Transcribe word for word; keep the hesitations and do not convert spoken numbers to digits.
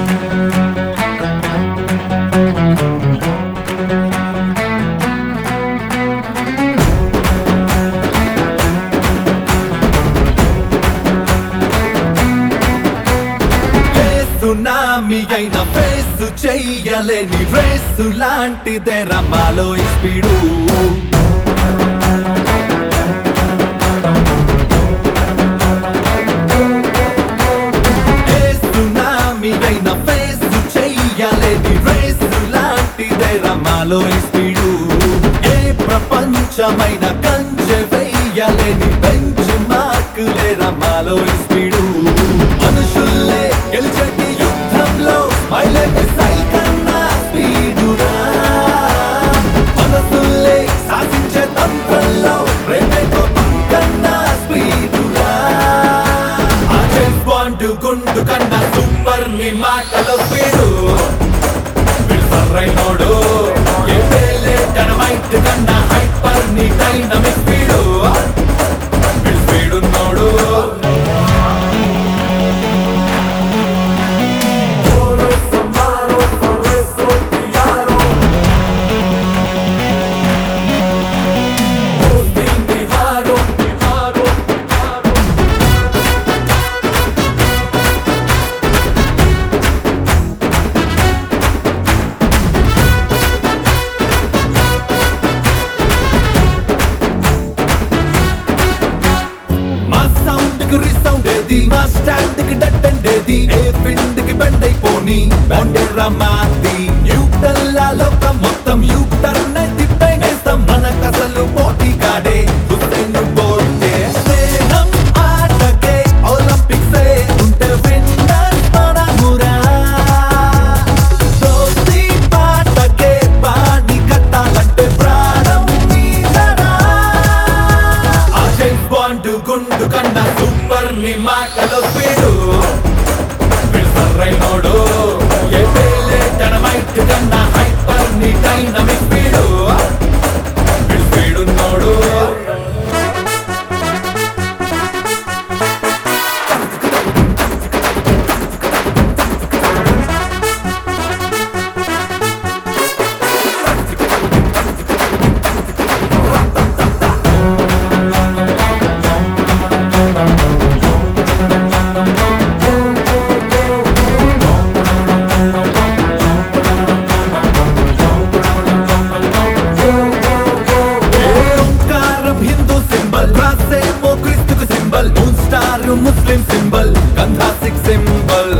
Tsunami అయిన face చెయ్యలేని race లాంటిదే రమాలో ఈ స్పీడు. ఏ సునామీ అయిన ఫేస్ చెయ్యలేని రేసు లాంటిదే రమాలో ఈ స్పీడు. ఏ ప్రపంచమైన కంచె వెయ్యలేని బెంచ్ మార్కులే రమాలో ఈ స్పీడు. మనుషుల్లే గెలిచేటి యుద్ధంలో మైలేజ్ సైకన్నా స్పీడురా. మనసుల్లే సాధించే తంత్రంలో ప్రేమే కోపం కన్నా స్పీడురా. ఆ జేమ్స్ బాండ్ గుండు కన్నా సూపర్ ని మాటలో స్పీడు. సరైనోడు ఏ పేలే డైనమైట్ కన్నా హైపర్ ని డైనమిక్ స్పీడు. స్పీడున్నోడు మా స్టాండ్ కి డట్టండేది. ఏ ఫిండ్ కి బెండ్ అయిపోని బండెర్ర మాది. న్యూటన్ల లోకం మొత్తం యూటర్న్ తిప్పేస్తాం. మనకసలు పోటీ కాడే హుస్సేన్ బోల్టే. స్నేహం ఆటకే ఒలింపిక్సే ఉంటే విన్నర్ మనమురా. దోస్తీ పాటకే పాని కట్టాలంటే ప్రాణం మీదరా. ఆ జేమ్స్ బాండ్ గుండు కన్నా సూపర్ ని మాటలో స్పీడు. సరైనోడు ఏ పేలే డైనమైట్ కన్నా హైపర్ ని డైనమిక్ స్పీడు. స్పీడున్నోడు ముస్లిం సింబల్ గంధా సిక్ సింబల్.